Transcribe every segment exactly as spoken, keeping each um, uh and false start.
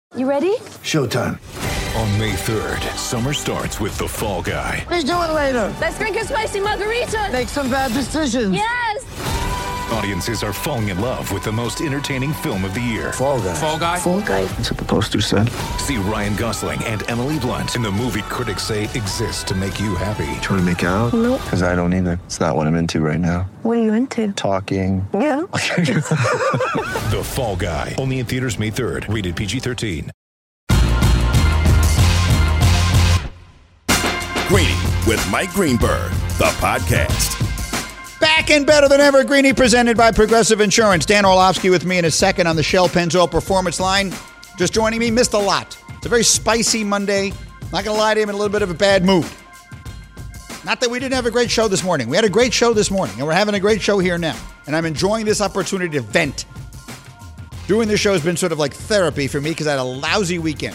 You ready? Showtime. On May third, summer starts with The Fall Guy. Let's do it later. Let's drink a spicy margarita. Make some bad decisions. Yes. Audiences are falling in love with the most entertaining film of the year. Fall Guy. Fall Guy? Fall guy. That's what the poster said. See Ryan Gosling and Emily Blunt in the movie critics say exists to make you happy. Trying to make it out? Nope. Because I don't either. It's not what I'm into right now. What are you into? Talking. Yeah. The Fall Guy. Only in theaters May third. Rated P G thirteen. Greeny with Mike Greenberg, the podcast. Back and better than ever, Greeny, presented by Progressive Insurance. Dan Orlovsky with me in a second on the Shell Pennzoil Performance Line. Just joining me, missed a lot. It's a very spicy Monday. Not going to lie to him, in a little bit of a bad mood. Not that we didn't have a great show this morning. We had a great show this morning, and we're having a great show here now. And I'm enjoying this opportunity to vent. Doing this show has been sort of like therapy for me because I had a lousy weekend.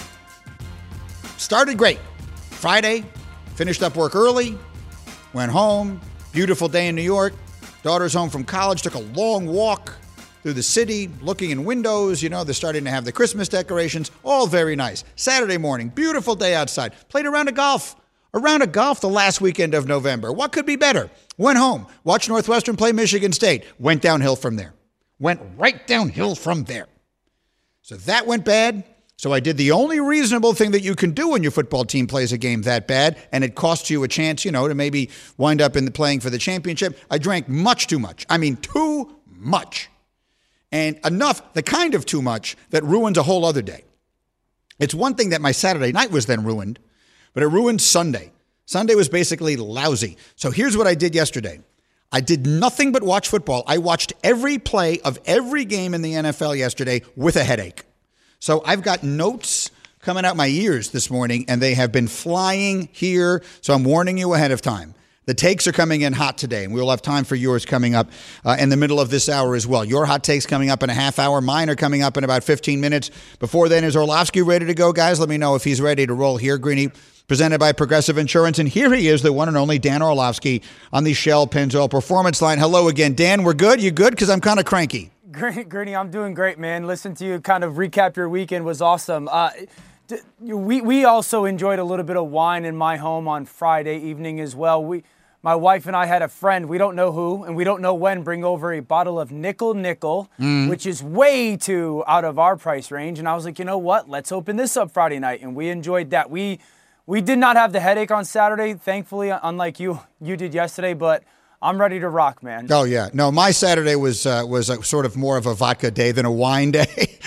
Started great. Friday, finished up work early, went home. Beautiful day in New York. Daughter's home from college. Took a long walk through the city, looking in windows. You know, they're starting to have the Christmas decorations. All very nice. Saturday morning, beautiful day outside. Played a round of golf. A round of golf the last weekend of November. What could be better? Went home. Watched Northwestern play Michigan State. Went downhill from there. Went right downhill from there. So that went bad. So I did the only reasonable thing that you can do when your football team plays a game that bad, and it costs you a chance, you know, to maybe wind up in the playing for the championship. I drank much too much. I mean, too much. And enough, the kind of too much, that ruins a whole other day. It's one thing that my Saturday night was then ruined, but it ruined Sunday. Sunday was basically lousy. So here's what I did yesterday. I did nothing but watch football. I watched every play of every game in the N F L yesterday with a headache. So I've got notes coming out my ears this morning, and they have been flying here. So I'm warning you ahead of time. The takes are coming in hot today, and we'll have time for yours coming up uh, in the middle of this hour as well. Your hot takes coming up in a half hour. Mine are coming up in about fifteen minutes. Before then, is Orlovsky ready to go, guys? Let me know if he's ready to roll here. Greeny, presented by Progressive Insurance. And here he is, the one and only Dan Orlovsky on the Shell Pennzoil Performance Line. Hello again, Dan. We're good? You good? Because I'm kind of cranky. Great, Greeny, I'm doing great, man. Listen to you kind of recap your weekend was awesome. Uh, d- we we also enjoyed a little bit of wine in my home on Friday evening as well. We, my wife and I had a friend, we don't know who and we don't know when, bring over a bottle of Nickel Nickel, mm. which is way too out of our price range. And I was like, you know what? Let's open this up Friday night. And we enjoyed that. We we did not have the headache on Saturday, thankfully, unlike you you did yesterday, but I'm ready to rock, man. Oh, yeah. No, my Saturday was uh, was a, sort of more of a vodka day than a wine day.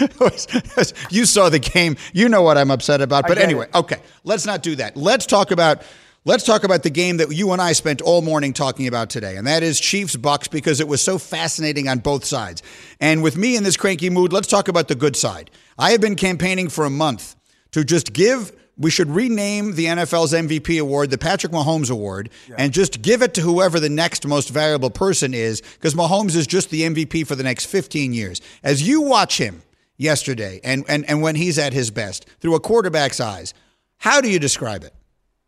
You saw the game. You know what I'm upset about. But anyway, it. okay, let's not do that. Let's talk about let's talk about the game that you and I spent all morning talking about today, and that is Chiefs-Bucks, because it was so fascinating on both sides. And with me in this cranky mood, let's talk about the good side. I have been campaigning for a month to just give – we should rename the N F L's M V P award the Patrick Mahomes Award, yeah. and just give it to whoever the next most valuable person is, because Mahomes is just the M V P for the next fifteen years. As you watch him yesterday and, and, and when he's at his best through a quarterback's eyes, how do you describe it?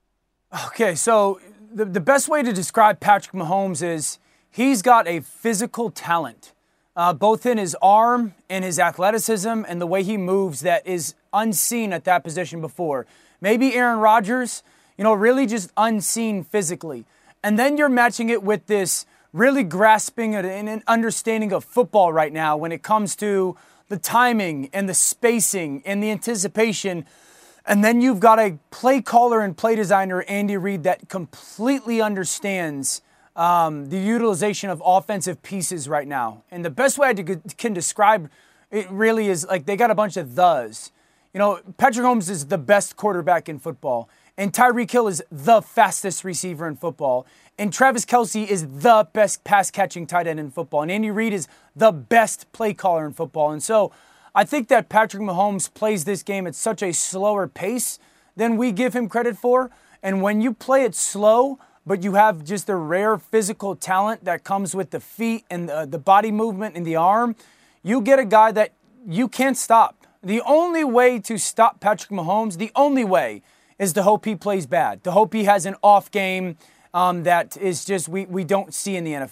Okay, so the, the best way to describe Patrick Mahomes is he's got a physical talent, uh, both in his arm and his athleticism and the way he moves that is unseen at that position before. Maybe Aaron Rodgers, you know, really just unseen physically. And then you're matching it with this really grasping and an understanding of football right now when it comes to the timing and the spacing and the anticipation. And then you've got a play caller and play designer, Andy Reid, that completely understands um, the utilization of offensive pieces right now. And the best way I can describe it really is like they got a bunch of thes. You know, Patrick Mahomes is the best quarterback in football, and Tyreek Hill is the fastest receiver in football, and Travis Kelce is the best pass-catching tight end in football, and Andy Reid is the best play caller in football. And so I think that Patrick Mahomes plays this game at such a slower pace than we give him credit for, and when you play it slow, but you have just the rare physical talent that comes with the feet and the, the body movement and the arm, you get a guy that you can't stop. The only way to stop Patrick Mahomes, the only way, is to hope he plays bad, to hope he has an off game um, that is just we, we don't see in the N F L.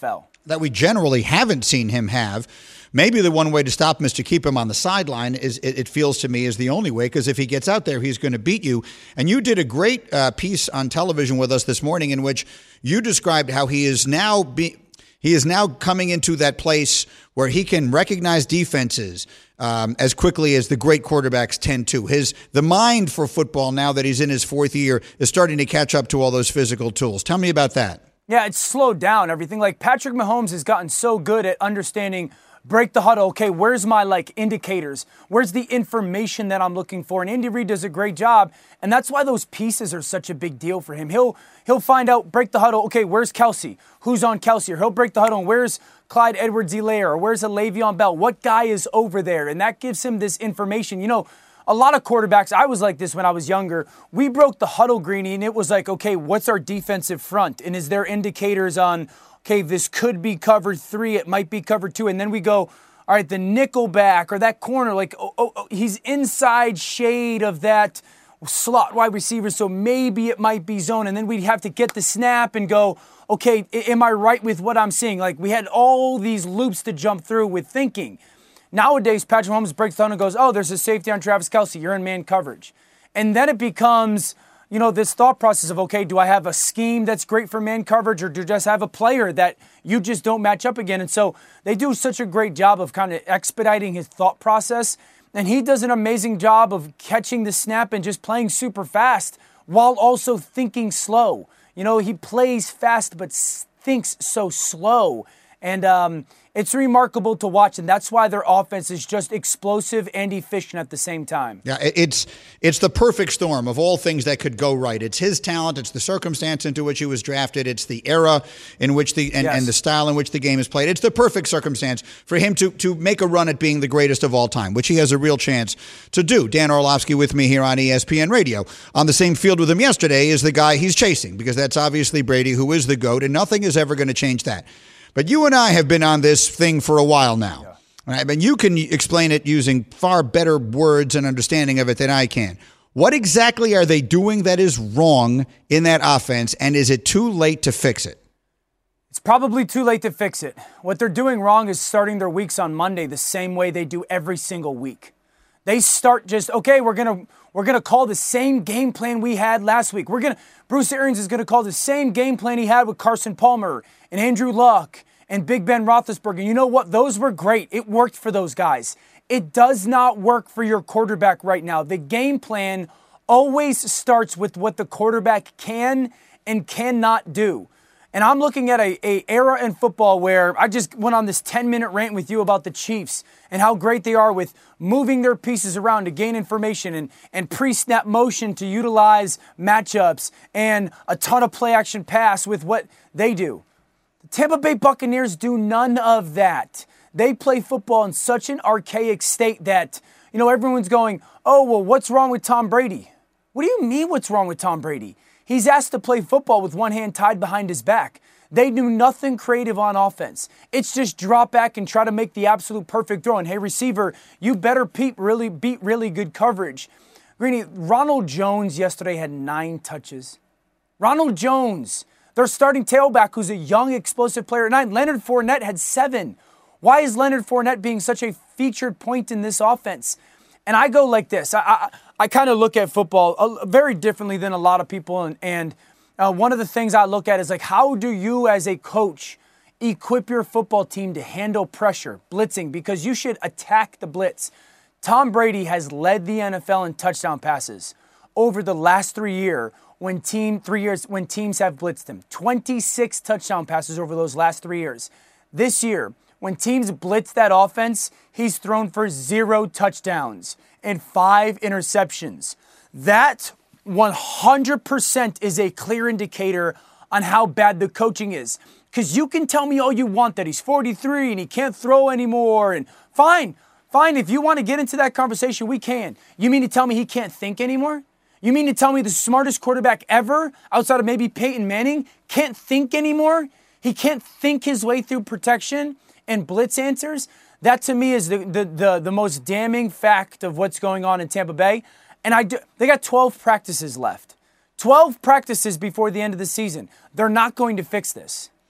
that we generally haven't seen him have. Maybe the one way to stop him is to keep him on the sideline. Is it, it feels to me is the only way, because if he gets out there, he's going to beat you. And you did a great uh, piece on television with us this morning in which you described how he is now be, he is now coming into that place where he can recognize defenses um, as quickly as the great quarterbacks tend to. His the mind for football, now that he's in his fourth year, is starting to catch up to all those physical tools. Tell me about that. Yeah, it's slowed down everything. Like Patrick Mahomes has gotten so good at understanding break the huddle. Okay, where's my like indicators? Where's the information that I'm looking for? And Andy Reid does a great job, and that's why those pieces are such a big deal for him. He'll he'll find out, break the huddle. Okay, where's Kelsey? Who's on Kelsey? Or he'll break the huddle. And where's Clyde Edwards-Helaire? Or where's a Le'Veon Bell? What guy is over there? And that gives him this information. You know, a lot of quarterbacks, I was like this when I was younger. We broke the huddle, Greeny, and it was like, okay, what's our defensive front? And is there indicators on, okay, this could be cover three, it might be cover two. And then we go, all right, the nickel back or that corner, like, oh, oh, oh, he's inside shade of that slot wide receiver, so maybe it might be zone. And then we'd have to get the snap and go, okay, am I right with what I'm seeing? Like, we had all these loops to jump through with thinking. Nowadays, Patrick Mahomes breaks down and goes, oh, there's a safety on Travis Kelce. You're in man coverage. And then it becomes, you know, this thought process of, okay, do I have a scheme that's great for man coverage, or do I just have a player that you just don't match up again? And so they do such a great job of kind of expediting his thought process. And he does an amazing job of catching the snap and just playing super fast while also thinking slow. You know, he plays fast but thinks so slow. And um, it's remarkable to watch, and that's why their offense is just explosive and efficient at the same time. Yeah, it's it's the perfect storm of all things that could go right. It's his talent, it's the circumstance into which he was drafted, it's the era in which the and, yes. and the style in which the game is played. It's the perfect circumstance for him to to make a run at being the greatest of all time, which he has a real chance to do. Dan Orlovsky with me here on E S P N Radio. On the same field with him yesterday is the guy he's chasing, because that's obviously Brady, who is the GOAT, and nothing is ever going to change that. But you and I have been on this thing for a while now. Yeah. Right? I mean, you can explain it using far better words and understanding of it than I can. What exactly are they doing that is wrong in that offense, and is it too late to fix it? It's probably too late to fix it. What they're doing wrong is starting their weeks on Monday the same way they do every single week. They start just, okay, we're going to we're gonna call the same game plan we had last week. We're gonna Bruce Arians is going to call the same game plan he had with Carson Palmer and Andrew Luck and Big Ben Roethlisberger. You know what? Those were great. It worked for those guys. It does not work for your quarterback right now. The game plan always starts with what the quarterback can and cannot do. And I'm looking at a, a era in football where I just went on this ten-minute rant with you about the Chiefs and how great they are with moving their pieces around to gain information and, and pre-snap motion to utilize matchups and a ton of play-action pass with what they do. The Tampa Bay Buccaneers do none of that. They play football in such an archaic state that, you know, everyone's going, oh, well, what's wrong with Tom Brady? What do you mean what's wrong with Tom Brady? He's asked to play football with one hand tied behind his back. They do nothing creative on offense. It's just drop back and try to make the absolute perfect throw. And hey, receiver, you better beat really, beat really good coverage. Greeny, Ronald Jones yesterday had nine touches. Ronald Jones, their starting tailback, who's a young, explosive player at nine. Leonard Fournette had seven. Why is Leonard Fournette being such a featured point in this offense? And I go like this. I I, I kind of look at football very differently than a lot of people. And, and uh, one of the things I look at is like, how do you as a coach equip your football team to handle pressure, blitzing? Because you should attack the blitz. Tom Brady has led the N F L in touchdown passes over the last three years when team three years when teams have blitzed him. twenty-six touchdown passes over those last three years. This year, when teams blitz that offense, he's thrown for zero touchdowns and five interceptions. That one hundred percent is a clear indicator on how bad the coaching is. Because you can tell me all you want that he's forty-three and he can't throw anymore. And fine, fine, if you want to get into that conversation, we can. You mean to tell me he can't think anymore? You mean to tell me the smartest quarterback ever, outside of maybe Peyton Manning, can't think anymore? He can't think his way through protection and blitz answers? That to me is the, the, the, the most damning fact of what's going on in Tampa Bay. And I do, they got twelve practices left. twelve practices before the end of the season. They're not going to fix this.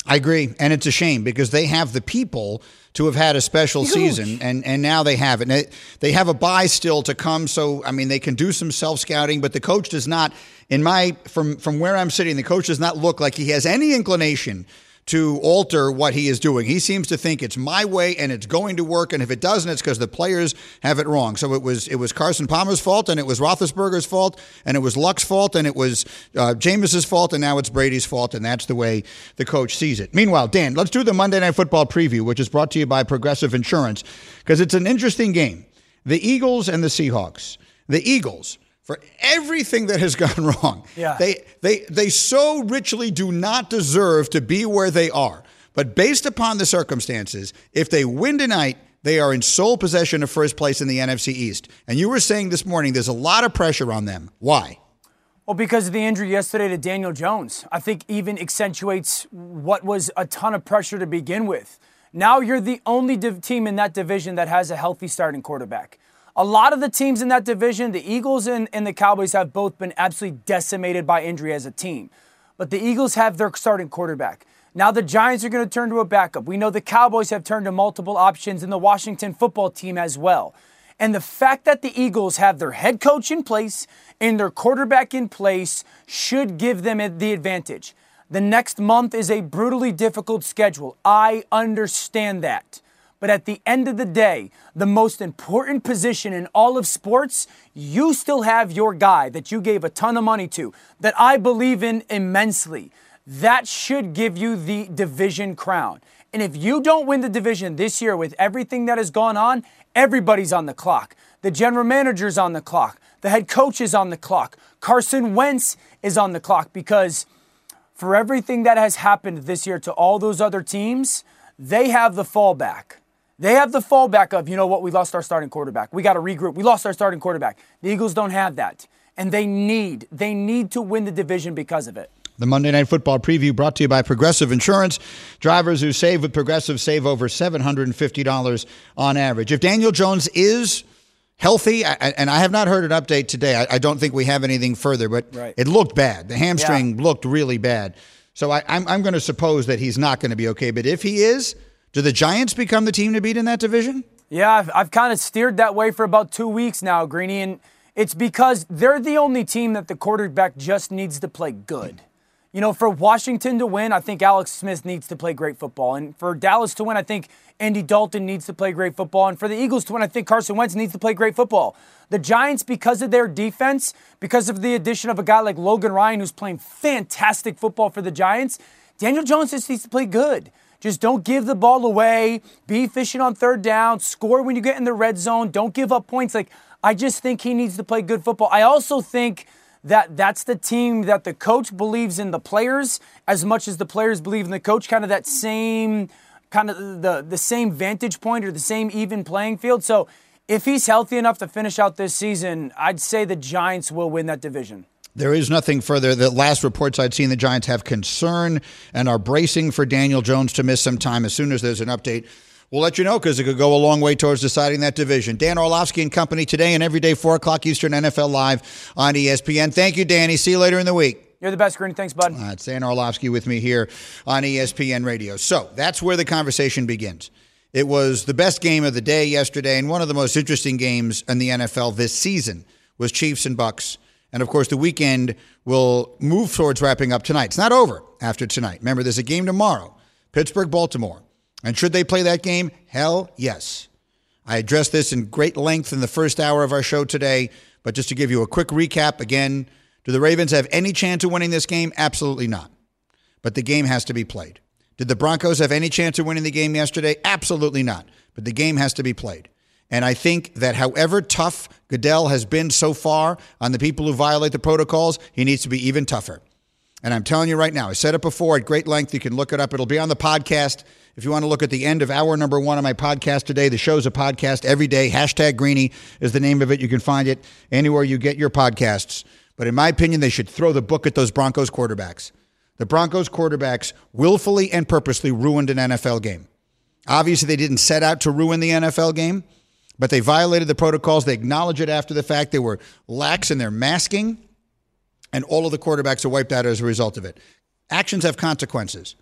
I agree, and it's a shame because they have the people to have had a special Huge. season, and, and now they have it. And they, they have a bye still to come, so, I mean, they can do some self-scouting, but the coach does not, in my from, from where I'm sitting, the coach does not look like he has any inclination to alter what he is doing. He seems to think it's my way and it's going to work, and if it doesn't, it's because the players have it wrong. So it was it was Carson Palmer's fault, and it was Roethlisberger's fault, and it was Luck's fault, and it was uh, Jameis's fault, and now it's Brady's fault, and that's the way the coach sees it. Meanwhile, Dan, let's do the Monday Night Football preview, which is brought to you by Progressive Insurance, because it's an interesting game. The Eagles and the Seahawks. The Eagles, for everything that has gone wrong. Yeah. They they they so richly do not deserve to be where they are. But based upon the circumstances, if they win tonight, they are in sole possession of first place in the N F C East. And you were saying this morning there's a lot of pressure on them. Why? Well, because of the injury yesterday to Daniel Jones. I think even accentuates what was a ton of pressure to begin with. Now you're the only div- team in that division that has a healthy starting quarterback. A lot of the teams in that division, the Eagles and, and the Cowboys, have both been absolutely decimated by injury as a team. But the Eagles have their starting quarterback. Now the Giants are going to turn to a backup. We know the Cowboys have turned to multiple options in the Washington football team as well. And the fact that the Eagles have their head coach in place and their quarterback in place should give them the advantage. The next month is a brutally difficult schedule. I understand that. But at the end of the day, the most important position in all of sports, you still have your guy that you gave a ton of money to, that I believe in immensely. That should give you the division crown. And if you don't win the division this year with everything that has gone on, everybody's on the clock. The general manager's on the clock. The head coach is on the clock. Carson Wentz is on the clock, because for everything that has happened this year to all those other teams, they have the fallback. They have the fallback of, you know what, we lost our starting quarterback. We got to regroup. We lost our starting quarterback. The Eagles don't have that. And they need, they need to win the division because of it. The Monday Night Football preview brought to you by Progressive Insurance. Drivers who save with Progressive save over seven hundred fifty dollars on average. If Daniel Jones is healthy, and I have not heard an update today, I don't think we have anything further, but right. It looked bad. The hamstring yeah. looked really bad. So I, I'm, I'm going to suppose that he's not going to be okay. But if he is, do the Giants become the team to beat in that division? Yeah, I've, I've kind of steered that way for about two weeks now, Greeny, and it's because they're the only team that the quarterback just needs to play good. You know, for Washington to win, I think Alex Smith needs to play great football. And for Dallas to win, I think Andy Dalton needs to play great football. And for the Eagles to win, I think Carson Wentz needs to play great football. The Giants, because of their defense, because of the addition of a guy like Logan Ryan, who's playing fantastic football for the Giants, Daniel Jones just needs to play good. Just don't give the ball away. Be efficient on third down. Score when you get in the red zone. Don't give up points. Like, I just think he needs to play good football. I also think that that's the team that the coach believes in the players as much as the players believe in the coach. Kind of that same, kind of the, the same vantage point or the same even playing field. So if he's healthy enough to finish out this season, I'd say the Giants will win that division. There is nothing further. The last reports I'd seen, the Giants have concern and are bracing for Daniel Jones to miss some time. As soon as there's an update, we'll let you know, because it could go a long way towards deciding that division. Dan Orlovsky and company today and every day, four o'clock Eastern, N F L Live on E S P N. Thank you, Danny. See you later in the week. You're the best, Greeny. Thanks, bud. Uh, it's Dan Orlovsky with me here on E S P N Radio. So that's where the conversation begins. It was the best game of the day yesterday, and one of the most interesting games in the N F L this season was Chiefs and Bucks. And, of course, the weekend will move towards wrapping up tonight. It's not over after tonight. Remember, there's a game tomorrow, Pittsburgh-Baltimore. And should they play that game? Hell, yes. I addressed this in great length in the first hour of our show today, but just to give you a quick recap, again, do the Ravens have any chance of winning this game? Absolutely not. But the game has to be played. Did the Broncos have any chance of winning the game yesterday? Absolutely not. But the game has to be played. And I think that however tough Goodell has been so far on the people who violate the protocols, he needs to be even tougher. And I'm telling you right now, I said it before at great length. You can look it up. It'll be on the podcast. If you want to look at the end of hour number one of my podcast today, the show's a podcast every day. Hashtag Greeny is the name of it. You can find it anywhere you get your podcasts. But in my opinion, they should throw the book at those Broncos quarterbacks. The Broncos quarterbacks willfully and purposely ruined an N F L game. Obviously, they didn't set out to ruin the N F L game, but they violated the protocols. They acknowledge it after the fact. They were lax in their masking, and all of the quarterbacks are wiped out as a result of it. Actions have consequences.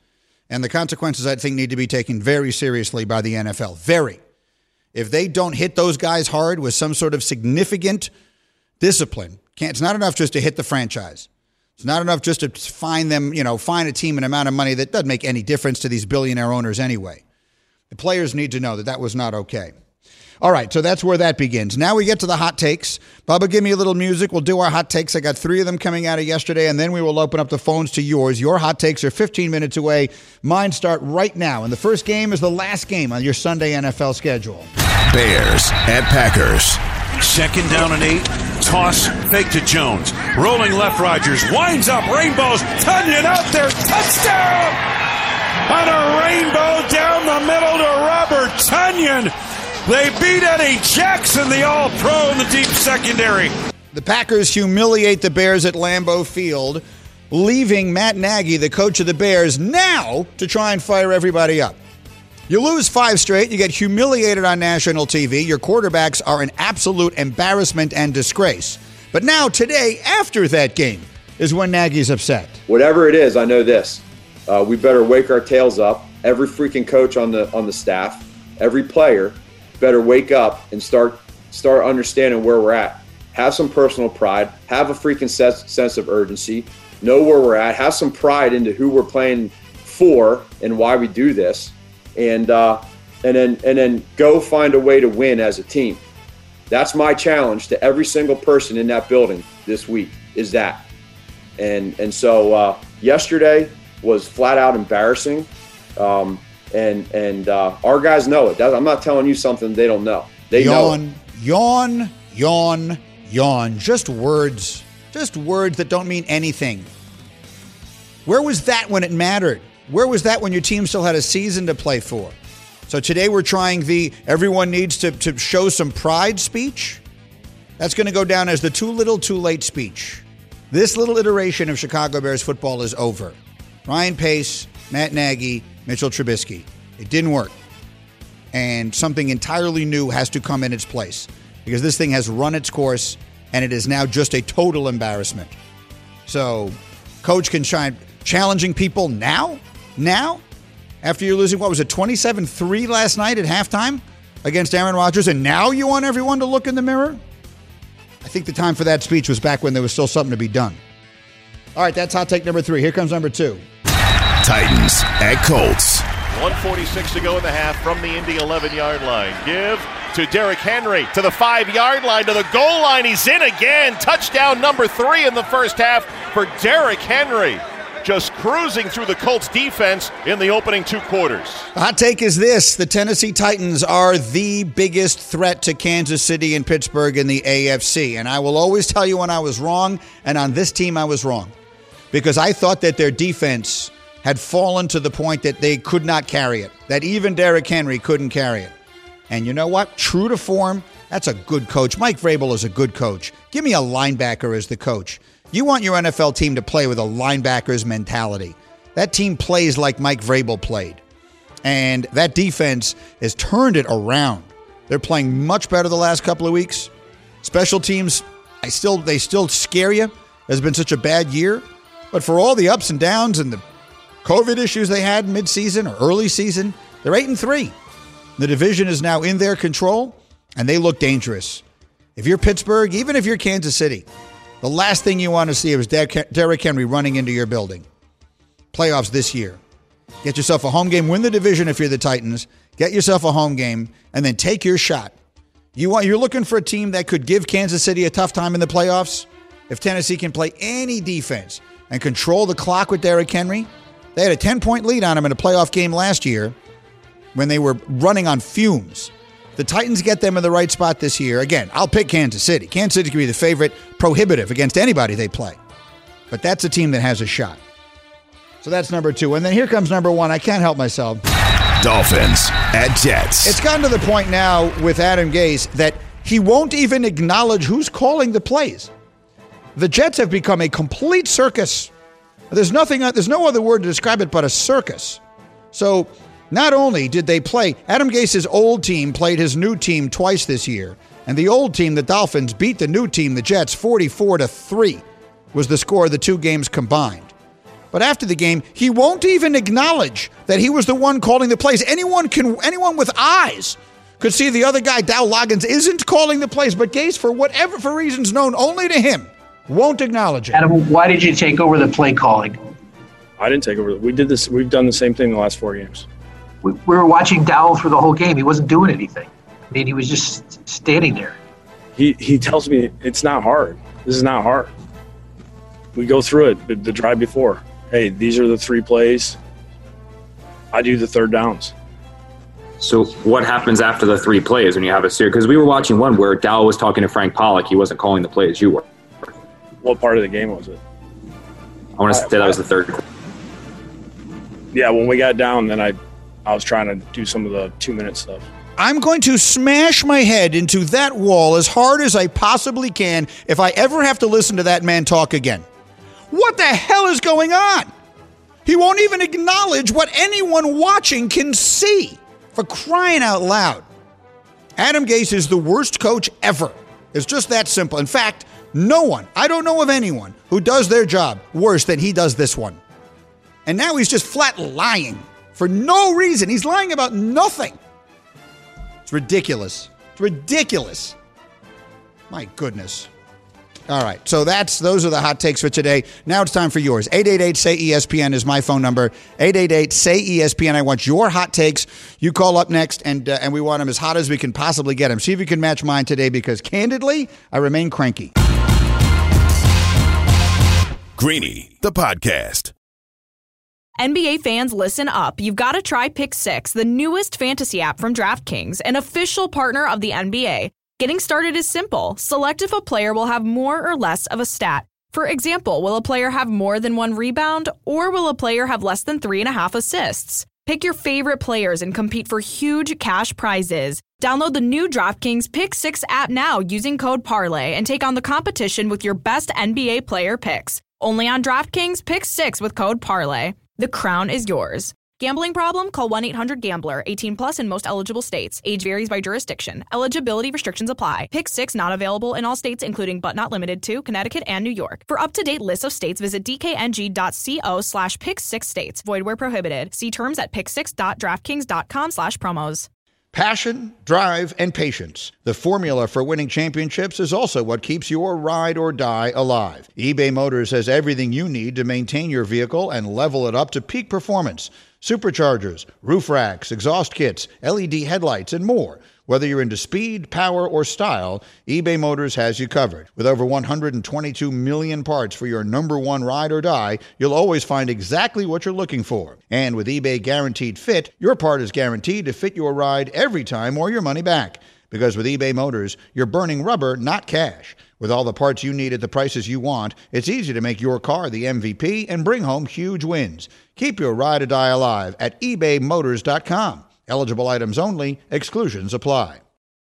And the consequences, I think, need to be taken very seriously by the N F L. Very. If they don't hit those guys hard with some sort of significant discipline, can't, it's not enough just to hit the franchise. It's not enough just to find them, you know, find a team an amount of money that doesn't make any difference to these billionaire owners anyway. The players need to know that that was not okay. All right, so that's where that begins. Now we get to the hot takes. Bubba, give me a little music. We'll do our hot takes. I got three of them coming out of yesterday, and then we will open up the phones to yours. Your hot takes are fifteen minutes away. Mine start right now. And the first game is the last game on your Sunday N F L schedule. Bears at Packers. Second down and eight. Toss, fake to Jones. Rolling left, Rodgers. Winds up, rainbows. Tunyon out there. Touchdown! On a rainbow down the middle to Robert Tunyon. They beat Eddie Jackson, the all-pro in the deep secondary. The Packers humiliate the Bears at Lambeau Field, leaving Matt Nagy, the coach of the Bears, now to try and fire everybody up. You lose five straight, you get humiliated on national T V, your quarterbacks are an absolute embarrassment and disgrace. But now, today, after that game, is when Nagy's upset. Whatever it is, I know this. Uh, we better wake our tails up. Every freaking coach on the on the staff, every player, better wake up and start start understanding where we're at. Have some personal pride. Have a freaking sense, sense of urgency. Know where we're at. Have some pride into who we're playing for and why we do this. And uh, and then and then go find a way to win as a team. That's my challenge to every single person in that building this week, is that. And and so uh, yesterday was flat out embarrassing. Um, And and uh, our guys know it. That, I'm not telling you something they don't know. They yawn, know it. Yawn, yawn, yawn. Just words. Just words that don't mean anything. Where was that when it mattered? Where was that when your team still had a season to play for? So today we're trying the everyone needs to, to show some pride speech. That's going to go down as the too little, too late speech. This little iteration of Chicago Bears football is over. Ryan Pace, Matt Nagy, Mitchell Trubisky. It didn't work. And something entirely new has to come in its place because this thing has run its course and it is now just a total embarrassment. So, coach can shine challenging people now? Now? After you're losing, what was it, twenty-seven three last night at halftime against Aaron Rodgers, and now you want everyone to look in the mirror? I think the time for that speech was back when there was still something to be done. All right, that's hot take number three. Here comes number two. Titans at Colts. one forty-six to go in the half from the Indy eleven-yard line. Give to Derrick Henry to the five-yard line, to the goal line. He's in again. Touchdown number three in the first half for Derrick Henry. Just cruising through the Colts defense in the opening two quarters. The hot take is this. The Tennessee Titans are the biggest threat to Kansas City and Pittsburgh in the A F C. And I will always tell you when I was wrong, and on this team I was wrong. Because I thought that their defense had fallen to the point that they could not carry it, that even Derrick Henry couldn't carry it. And you know what? True to form, that's a good coach. Mike Vrabel is a good coach. Give me a linebacker as the coach. You want your N F L team to play with a linebacker's mentality. That team plays like Mike Vrabel played. And that defense has turned it around. They're playing much better the last couple of weeks. Special teams, I still they still scare you. It's been such a bad year. But for all the ups and downs and the COVID issues they had mid-season or early season, they're eight and three. The division is now in their control, and they look dangerous. If you're Pittsburgh, even if you're Kansas City, the last thing you want to see is Derrick Henry running into your building. Playoffs this year. Get yourself a home game, win the division if you're the Titans, get yourself a home game, and then take your shot. You want, you're looking for a team that could give Kansas City a tough time in the playoffs? If Tennessee can play any defense and control the clock with Derrick Henry, they had a ten-point lead on him in a playoff game last year when they were running on fumes. The Titans get them in the right spot this year. Again, I'll pick Kansas City. Kansas City can be the favorite, prohibitive against anybody they play. But that's a team that has a shot. So that's number two. And then here comes number one. I can't help myself. Dolphins at Jets. It's gotten to the point now with Adam Gase that he won't even acknowledge who's calling the plays. The Jets have become a complete circus. There's nothing, there's no other word to describe it but a circus. So not only did they play, Adam Gase's old team played his new team twice this year, and the old team, the Dolphins, beat the new team, the Jets, forty-four to three was the score of the two games combined. But after the game, he won't even acknowledge that he was the one calling the plays. Anyone can, anyone with eyes could see the other guy, Dow Loggins, isn't calling the plays, but Gase, for whatever, for reasons known only to him, won't acknowledge it. Adam, why did you take over the play calling? I didn't take over. We did this. We've done the same thing the last four games. We, we were watching Dowell for the whole game. He wasn't doing anything. I mean, he was just standing there. He he tells me it's not hard. This is not hard. We go through it the, the drive before. Hey, these are the three plays. I do the third downs. So what happens after the three plays when you have a series? Because we were watching one where Dowell was talking to Frank Pollock. He wasn't calling the plays. You were. What part of the game was it? I want to say that was the third. Yeah, when we got down, then I, I was trying to do some of the two-minute stuff. I'm going to smash my head into that wall as hard as I possibly can if I ever have to listen to that man talk again. What the hell is going on? He won't even acknowledge what anyone watching can see. For crying out loud. Adam Gase is the worst coach ever. It's just that simple. In fact, no one, I don't know of anyone who does their job worse than he does this one. And now he's just flat lying for no reason. He's lying about nothing. It's ridiculous. It's ridiculous. My goodness. All right, so that's those are the hot takes for today. Now it's time for yours. eight eight eight, S A Y, E S P N is my phone number. eight eight eight, S A Y, E S P N. I want your hot takes. You call up next, and uh, and we want them as hot as we can possibly get them. See if you can match mine today, because candidly, I remain cranky. Greeny, the podcast. N B A fans, listen up. You've got to try Pick Six, the newest fantasy app from DraftKings, an official partner of the N B A. Getting started is simple. Select if a player will have more or less of a stat. For example, will a player have more than one rebound, or will a player have less than three and a half assists? Pick your favorite players and compete for huge cash prizes. Download the new DraftKings Pick Six app now using code Parlay and take on the competition with your best N B A player picks. Only on DraftKings Pick Six with code Parlay. The crown is yours. Gambling problem? Call one eight hundred gambler. eighteen plus in most eligible states. Age varies by jurisdiction. Eligibility restrictions apply. Pick Six not available in all states, including but not limited to Connecticut and New York. For up-to-date lists of states, visit dkng.co slash pick six states. Void where prohibited. See terms at pick six dot draftkings dot com slash promos. Passion, drive, and patience. The formula for winning championships is also what keeps your ride or die alive. eBay Motors has everything you need to maintain your vehicle and level it up to peak performance. Superchargers, roof racks, exhaust kits, L E D headlights, and more. Whether you're into speed, power, or style, eBay Motors has you covered. With over one hundred twenty-two million parts for your number one ride or die, you'll always find exactly what you're looking for. And with eBay Guaranteed Fit, your part is guaranteed to fit your ride every time or your money back. Because with eBay Motors, you're burning rubber, not cash. With all the parts you need at the prices you want, it's easy to make your car the M V P and bring home huge wins. Keep your ride or die alive at ebay motors dot com. Eligible items only. Exclusions apply.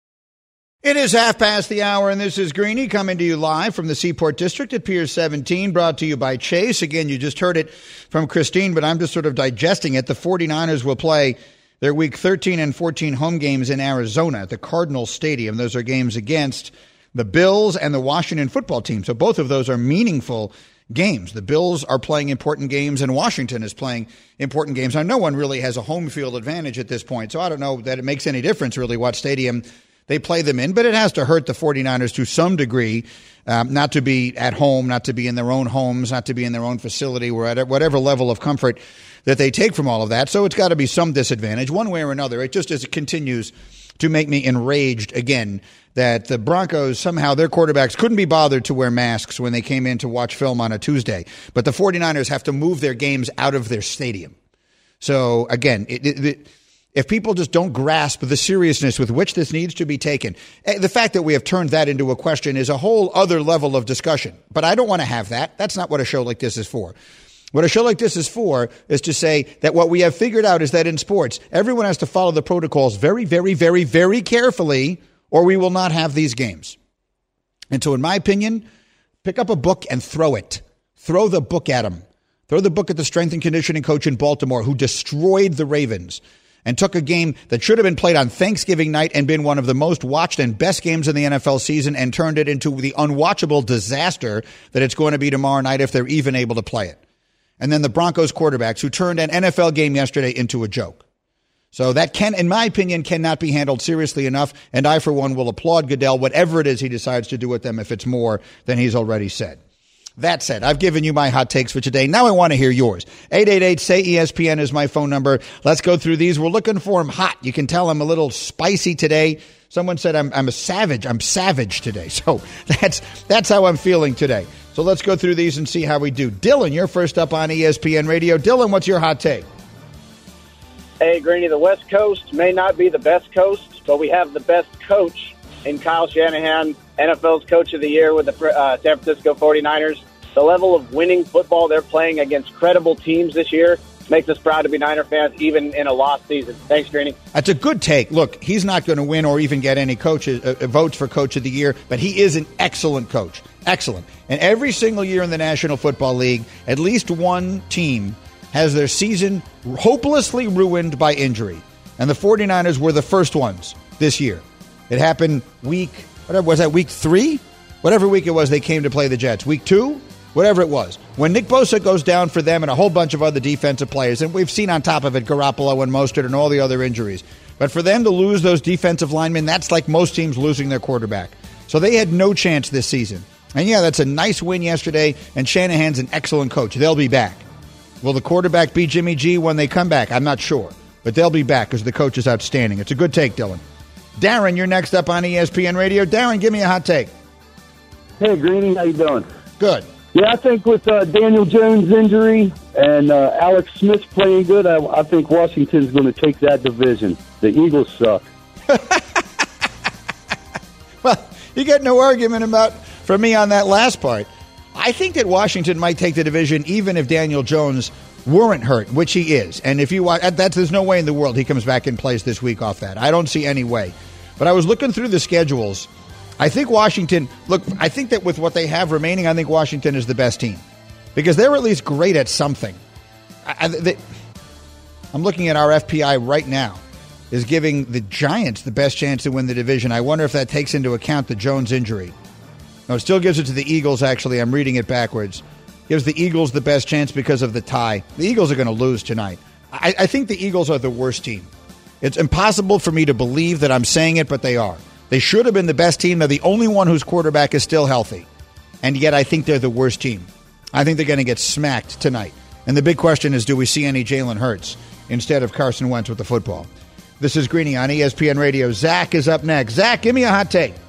It is half past the hour, and this is Greeny coming to you live from the Seaport District at Pier seventeen, brought to you by Chase. Again, you just heard it from Christine, but I'm just sort of digesting it. The 49ers will play their Week thirteen and fourteen home games in Arizona at the Cardinals Stadium. Those are games against the Bills and the Washington football team. So both of those are meaningful games. The Bills are playing important games, and Washington is playing important games. Now, no one really has a home field advantage at this point, so I don't know that it makes any difference really what stadium they play them in, but it has to hurt the 49ers to some degree, um, not to be at home, not to be in their own homes, not to be in their own facility, or at whatever level of comfort that they take from all of that. So it's got to be some disadvantage one way or another. It just as it continues to make me enraged again that the Broncos, somehow their quarterbacks couldn't be bothered to wear masks when they came in to watch film on a Tuesday. But the 49ers have to move their games out of their stadium. So, again, it, it, it, if people just don't grasp the seriousness with which this needs to be taken, the fact that we have turned that into a question is a whole other level of discussion. But I don't want to have that. That's not what a show like this is for. What a show like this is for is to say that what we have figured out is that in sports, everyone has to follow the protocols very, very, very, very carefully, or we will not have these games. And so in my opinion, pick up a book and throw it. Throw the book at them. Throw the book at the strength and conditioning coach in Baltimore who destroyed the Ravens and took a game that should have been played on Thanksgiving night and been one of the most watched and best games in the N F L season and turned it into the unwatchable disaster that it's going to be tomorrow night if they're even able to play it. and then the Broncos quarterbacks, who turned an N F L game yesterday into a joke. So that can, in my opinion, cannot be handled seriously enough, and I, for one, will applaud Goodell, whatever it is he decides to do with them, if it's more than he's already said. That said, I've given you my hot takes for today. Now I want to hear yours. eight eight eight, S A Y, E S P N is my phone number. Let's go through these. We're looking for them hot. You can tell I'm a little spicy today. Someone said I'm, I'm a savage. I'm savage today. So that's that's how I'm feeling today. So let's go through these and see how we do. Dylan, you're first up on E S P N Radio. Dylan, what's your hot take? Hey, Greeny, the West Coast may not be the best coast, but we have the best coach in Kyle Shanahan, N F L's Coach of the Year with the uh, San Francisco forty-niners. The level of winning football they're playing against credible teams this year makes us proud to be Niner fans, even in a lost season. Thanks, Greeny. That's a good take. Look, he's not going to win or even get any coaches uh, votes for Coach of the Year, but he is an excellent coach. Excellent. And every single year in the National Football League, at least one team has their season hopelessly ruined by injury. And the forty-niners were the first ones this year. It happened week, whatever was that, week three? Whatever week it was they came to play the Jets. Week two? Whatever it was. When Nick Bosa goes down for them and a whole bunch of other defensive players, and we've seen on top of it Garoppolo and Mostert and all the other injuries. But for them to lose those defensive linemen, that's like most teams losing their quarterback. So they had no chance this season. And yeah, that's a nice win yesterday, and Shanahan's an excellent coach. They'll be back. Will the quarterback be Jimmy G when they come back? I'm not sure. But they'll be back because the coach is outstanding. It's a good take, Dylan. Darren, you're next up on E S P N Radio. Darren, give me a hot take. Hey, Greeny, how you doing? Good. Yeah, I think with uh, Daniel Jones' injury and uh, Alex Smith playing good, I, I think Washington's going to take that division. The Eagles suck. Well, you get no argument about from me on that last part. I think that Washington might take the division even if Daniel Jones weren't hurt, which he is. And if you watch, that's, there's no way in the world he comes back and plays this week off that. I don't see any way. But I was looking through the schedules. I think Washington, look, I think that with what they have remaining, I think Washington is the best team because they're at least great at something. I, they, I'm looking at our F P I right now is giving the Giants the best chance to win the division. I wonder if that takes into account the Jones injury. No, it still gives it to the Eagles, actually. I'm reading it backwards. Gives the Eagles the best chance because of the tie. The Eagles are going to lose tonight. I, I think the Eagles are the worst team. It's impossible for me to believe that I'm saying it, but they are. They should have been the best team. They're the only one whose quarterback is still healthy. And yet I think they're the worst team. I think they're going to get smacked tonight. And the big question is, do we see any Jalen Hurts instead of Carson Wentz with the football? This is Greeny on E S P N Radio. Zach is up next. Zach, give me a hot take.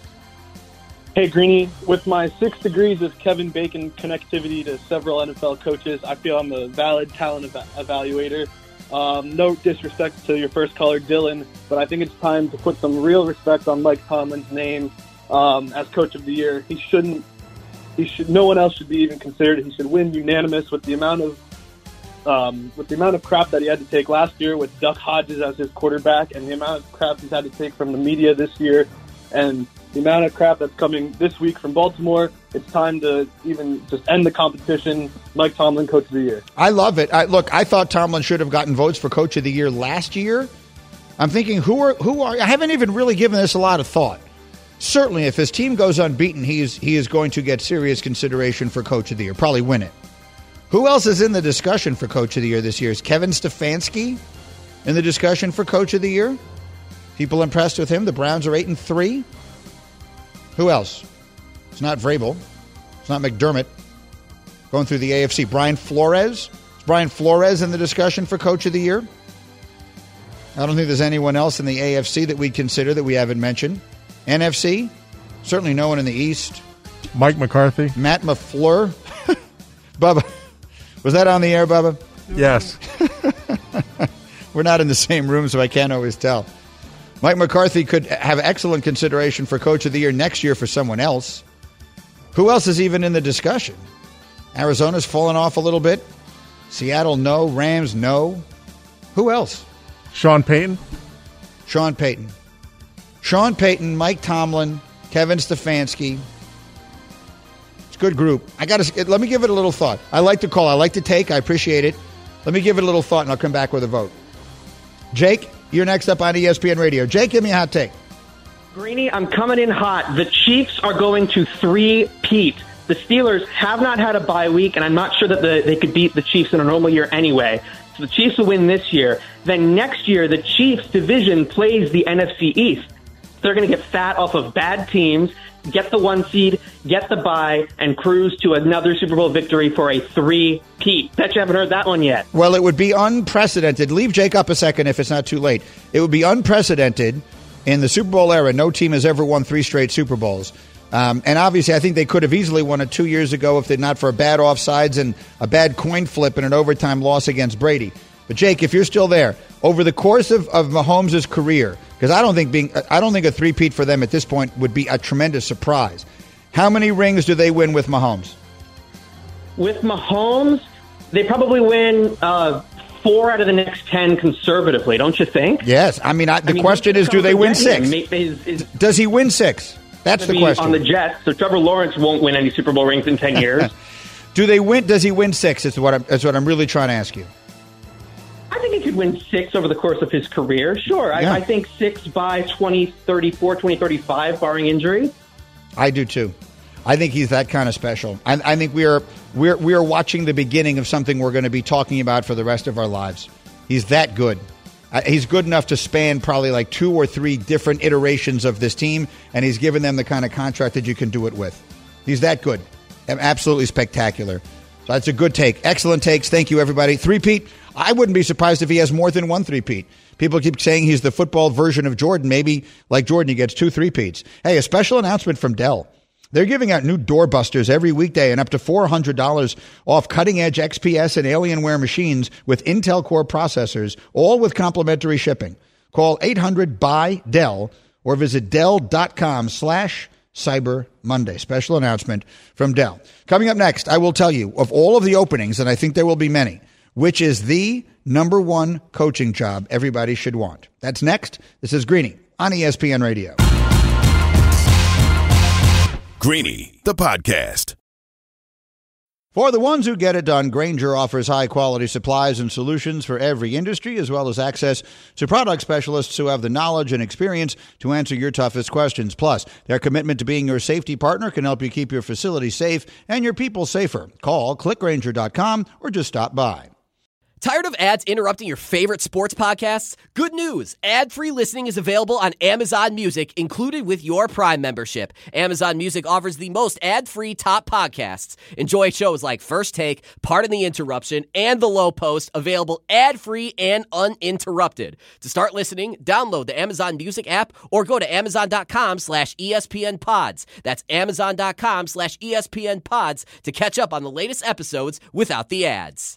Hey, Greeny, with my six degrees of Kevin Bacon connectivity to several N F L coaches, I feel I'm a valid talent ev- evaluator. Um, no disrespect to your first caller, Dylan, but I think it's time to put some real respect on Mike Tomlin's name um, as Coach of the Year. He shouldn't. He should. No one else should be even considered. He should win unanimous with the amount of um, with the amount of crap that he had to take last year with Duck Hodges as his quarterback, and the amount of crap he's had to take from the media this year, and the amount of crap that's coming this week from Baltimore. It's time to even just end the competition. Mike Tomlin, Coach of the Year. I love it. I, look, I thought Tomlin should have gotten votes for Coach of the Year last year. I'm thinking, who are who are? I haven't even really given this a lot of thought. Certainly, if his team goes unbeaten, he is he is going to get serious consideration for Coach of the Year. Probably win it. Who else is in the discussion for Coach of the Year this year? Is Kevin Stefanski in the discussion for Coach of the Year? People impressed with him. The Browns are eight and three. Who else? It's not Vrabel. It's not McDermott. Going through the A F C. Brian Flores. Is Brian Flores in the discussion for Coach of the Year? I don't think there's anyone else in the A F C that we'd consider that we haven't mentioned. N F C? Certainly no one in the East. Mike McCarthy. Matt LaFleur. Bubba. Was that on the air, Bubba? Yes. We're not in the same room, so I can't always tell. Mike McCarthy could have excellent consideration for Coach of the Year next year for someone else. Who else is even in the discussion? Arizona's fallen off a little bit. Seattle, no. Rams, no. Who else? Sean Payton. Sean Payton. Sean Payton, Mike Tomlin, Kevin Stefanski. It's a good group. I got to let me give it a little thought. I like to call. I like to take. I appreciate it. Let me give it a little thought, and I'll come back with a vote. Jake, you're next up on E S P N Radio. Jake, give me a hot take. Greeny, I'm coming in hot. The Chiefs are going to three-peat. The Steelers have not had a bye week, and I'm not sure that the, they could beat the Chiefs in a normal year anyway. So the Chiefs will win this year. Then next year, the Chiefs division plays the N F C East. They're going to get fat off of bad teams, get the one seed, get the bye, and cruise to another Super Bowl victory for a three-peat. Bet you haven't heard that one yet. Well, it would be unprecedented. Leave Jake up a second if it's not too late. It would be unprecedented in the Super Bowl era. No team has ever won three straight Super Bowls. Um, and obviously, I think they could have easily won it two years ago if they're not for a bad offsides and a bad coin flip and an overtime loss against Brady. But Jake, if you're still there, over the course of, of Mahomes' career, because I don't think being I don't think a three-peat for them at this point would be a tremendous surprise. How many rings do they win with Mahomes? With Mahomes, they probably win uh, four out of the next ten conservatively, don't you think? Yes. I mean, I, the I mean, question is, do they win six? Is, is, Does he win six? That's the question. On the Jets, so Trevor Lawrence won't win any Super Bowl rings in ten years. Do they win? Does he win six? Is what I'm, is what I'm really trying to ask you. I think he could win six over the course of his career. Sure. Yeah. I, I think six by twenty thirty-four, twenty thirty-five, barring injury. I do too. I think he's that kind of special. I, I think we are we're we are watching the beginning of something we're going to be talking about for the rest of our lives. He's that good. Uh, he's good enough to span probably like two or three different iterations of this team, and he's given them the kind of contract that you can do it with. He's that good. Absolutely spectacular. So that's a good take. Excellent takes. Thank you, everybody. Three-peat. I wouldn't be surprised if he has more than one three-peat. People keep saying he's the football version of Jordan. Maybe, like Jordan, he gets two three-peats. Hey, a special announcement from Dell. They're giving out new doorbusters every weekday and up to four hundred dollars off cutting-edge X P S and Alienware machines with Intel Core processors, all with complimentary shipping. Call eight hundred B Y D E L or visit Dell.com slash Cyber Monday. Special announcement from Dell. Coming up next, I will tell you of all of the openings, and I think there will be many, which is the number one coaching job everybody should want. That's next. This is Greeny on E S P N Radio. Greeny, the podcast. For the ones who get it done, Grainger offers high-quality supplies and solutions for every industry, as well as access to product specialists who have the knowledge and experience to answer your toughest questions. Plus, their commitment to being your safety partner can help you keep your facility safe and your people safer. Call click grainger dot com or just stop by. Tired of ads interrupting your favorite sports podcasts? Good news! Ad-free listening is available on Amazon Music, included with your Prime membership. Amazon Music offers the most ad-free top podcasts. Enjoy shows like First Take, Pardon the Interruption, and The Low Post, available ad-free and uninterrupted. To start listening, download the Amazon Music app or go to amazon.com slash ESPN pods. That's amazon.com slash ESPN pods to catch up on the latest episodes without the ads.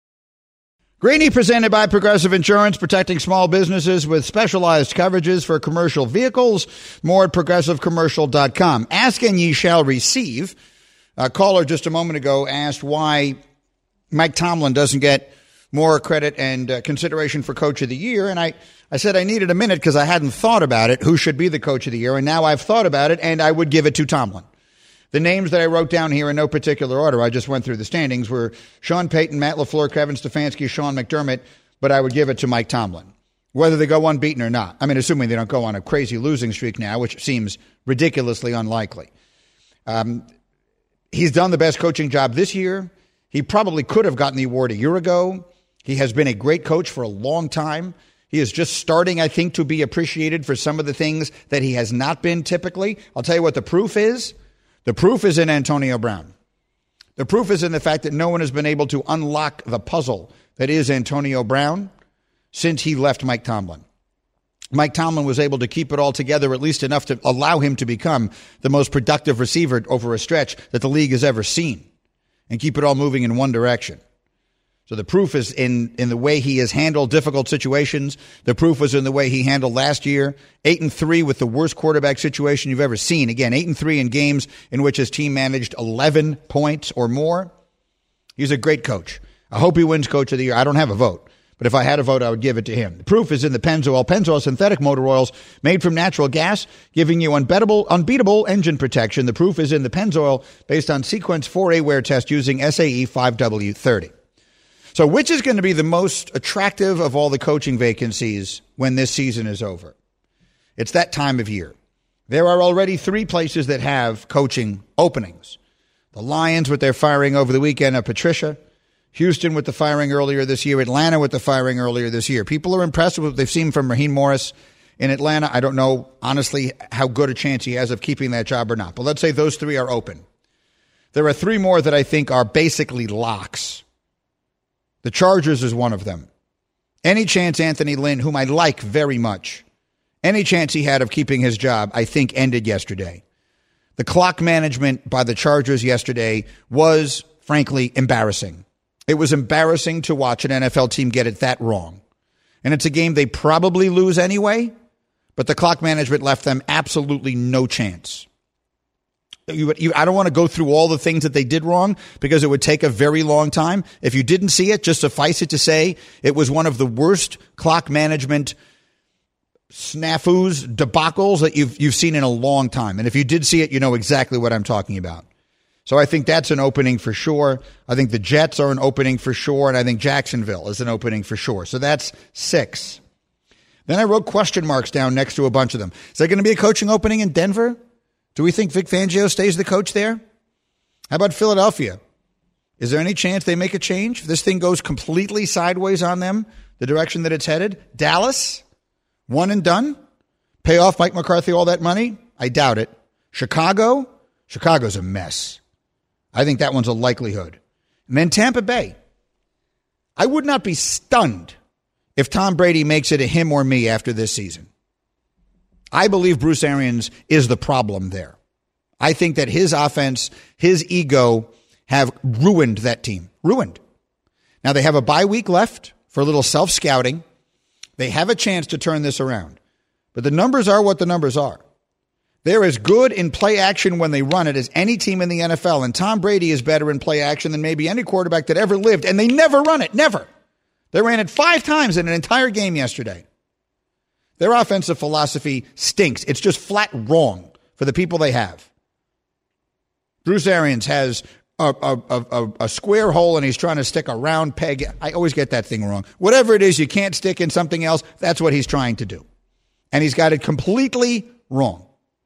Greeny presented by Progressive Insurance, protecting small businesses with specialized coverages for commercial vehicles. More at progressive commercial dot com. Ask and ye shall receive. A caller just a moment ago asked why Mike Tomlin doesn't get more credit and uh, consideration for Coach of the Year. And I, I said I needed a minute because I hadn't thought about it, who should be the Coach of the Year. And now I've thought about it, and I would give it to Tomlin. The names that I wrote down here in no particular order, I just went through the standings, were Sean Payton, Matt LaFleur, Kevin Stefanski, Sean McDermott, but I would give it to Mike Tomlin, whether they go unbeaten or not. I mean, assuming they don't go on a crazy losing streak now, which seems ridiculously unlikely. Um, he's done the best coaching job this year. He probably could have gotten the award a year ago. He has been a great coach for a long time. He is just starting, I think, to be appreciated for some of the things that he has not been typically. I'll tell you what the proof is. The proof is in Antonio Brown. The proof is in the fact that no one has been able to unlock the puzzle that is Antonio Brown since he left Mike Tomlin. Mike Tomlin was able to keep it all together, at least enough to allow him to become the most productive receiver over a stretch that the league has ever seen and keep it all moving in one direction. So the proof is in, in the way he has handled difficult situations. The proof was in the way he handled last year. Eight and three with the worst quarterback situation you've ever seen. Again, eight and three in games in which his team managed eleven points or more. He's a great coach. I hope he wins Coach of the Year. I don't have a vote, but if I had a vote, I would give it to him. The proof is in the Pennzoil. Pennzoil synthetic motor oils made from natural gas, giving you unbeatable, unbeatable engine protection. The proof is in the Pennzoil, based on Sequence four A wear test using S A E five W thirty. So which is going to be the most attractive of all the coaching vacancies when this season is over? It's that time of year. There are already three places that have coaching openings. The Lions with their firing over the weekend of Patricia. Houston with the firing earlier this year. Atlanta with the firing earlier this year. People are impressed with what they've seen from Raheem Morris in Atlanta. I don't know, honestly, how good a chance he has of keeping that job or not. But let's say those three are open. There are three more that I think are basically locks. The Chargers is one of them. Any chance Anthony Lynn, whom I like very much, any chance he had of keeping his job, I think ended yesterday. The clock management by the Chargers yesterday was, frankly, embarrassing. It was embarrassing to watch an N F L team get it that wrong. And it's a game they probably lose anyway, but the clock management left them absolutely no chance. You, you, I don't want to go through all the things that they did wrong because it would take a very long time. If you didn't see it, just suffice it to say it was one of the worst clock management snafus, debacles that you've you've seen in a long time. And if you did see it, you know exactly what I'm talking about. So I think that's an opening for sure. I think the Jets are an opening for sure, and I think Jacksonville is an opening for sure. So that's six. Then I wrote question marks down next to a bunch of them. Is there going to be a coaching opening in Denver? Do we think Vic Fangio stays the coach there? How about Philadelphia? Is there any chance they make a change? If this thing goes completely sideways on them, the direction that it's headed? Dallas? One and done? Pay off Mike McCarthy all that money? I doubt it. Chicago? Chicago's a mess. I think that one's a likelihood. And then Tampa Bay. I would not be stunned if Tom Brady makes it a him or me after this season. I believe Bruce Arians is the problem there. I think that his offense, his ego have ruined that team. Ruined. Now they have a bye week left for a little self-scouting. They have a chance to turn this around. But the numbers are what the numbers are. They're as good in play action when they run it as any team in the N F L. And Tom Brady is better in play action than maybe any quarterback that ever lived. And they never run it. Never. They ran it five times in an entire game yesterday. Their offensive philosophy stinks. It's just flat wrong for the people they have. Bruce Arians has a, a, a, a square hole and he's trying to stick a round peg. I always get that thing wrong. Whatever it is you can't stick in something else, that's what he's trying to do. And he's got it completely wrong.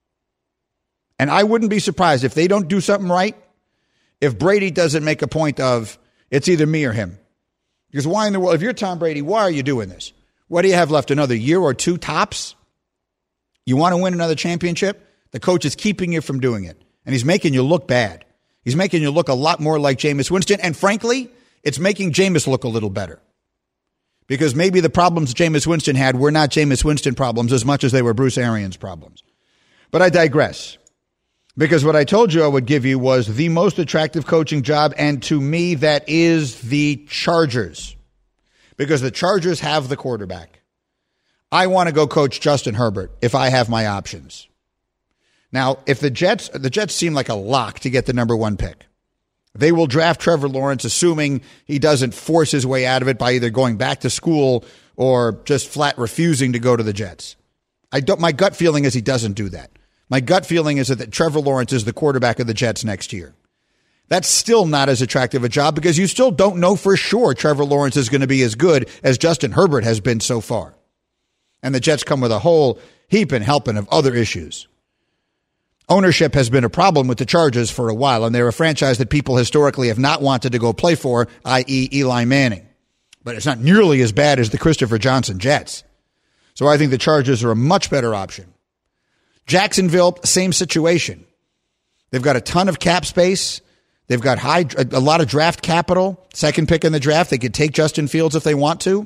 And I wouldn't be surprised if they don't do something right, if Brady doesn't make a point of it's either me or him. Because why in the world, if you're Tom Brady, why are you doing this? What do you have left? Another year or two tops? You want to win another championship? The coach is keeping you from doing it. And he's making you look bad. He's making you look a lot more like Jameis Winston. And frankly, it's making Jameis look a little better. Because maybe the problems Jameis Winston had were not Jameis Winston problems as much as they were Bruce Arians problems. But I digress. Because what I told you I would give you was the most attractive coaching job, and to me, that is the Chargers. Because the Chargers have the quarterback. I want to go coach Justin Herbert if I have my options. Now, if the Jets, the Jets seem like a lock to get the number one pick. They will draft Trevor Lawrence, assuming he doesn't force his way out of it by either going back to school or just flat refusing to go to the Jets. I don't, my gut feeling is he doesn't do that. My gut feeling is that, that Trevor Lawrence is the quarterback of the Jets next year. That's still not as attractive a job because you still don't know for sure Trevor Lawrence is going to be as good as Justin Herbert has been so far. And the Jets come with a whole heap and helping of other issues. Ownership has been a problem with the Chargers for a while, and they're a franchise that people historically have not wanted to go play for, that is. Eli Manning. But it's not nearly as bad as the Christopher Johnson Jets. So I think the Chargers are a much better option. Jacksonville, same situation. They've got a ton of cap space. They've got high, a lot of draft capital. Second pick in the draft. They could take Justin Fields if they want to.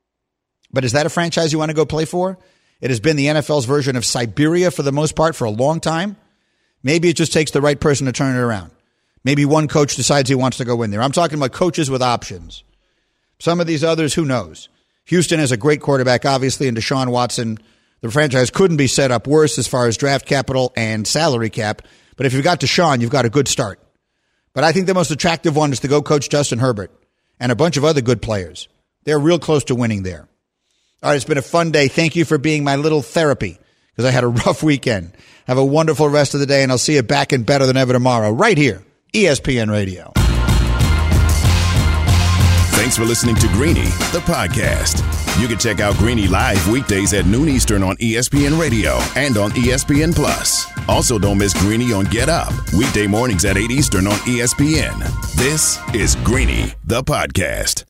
But is that a franchise you want to go play for? It has been the N F L's version of Siberia for the most part for a long time. Maybe it just takes the right person to turn it around. Maybe one coach decides he wants to go in there. I'm talking about coaches with options. Some of these others, who knows? Houston has a great quarterback, obviously, and Deshaun Watson. The franchise couldn't be set up worse as far as draft capital and salary cap. But if you've got Deshaun, you've got a good start. But I think the most attractive one is to go coach Justin Herbert and a bunch of other good players. They're real close to winning there. All right, it's been a fun day. Thank you for being my little therapy because I had a rough weekend. Have a wonderful rest of the day, and I'll see you back and better than ever tomorrow right here, E S P N Radio. Thanks for listening to Greeny, the podcast. You can check out Greeny live weekdays at noon Eastern on E S P N Radio and on E S P N Plus. Also, don't miss Greeny on Get Up, weekday mornings at eight Eastern on E S P N. This is Greeny, the podcast.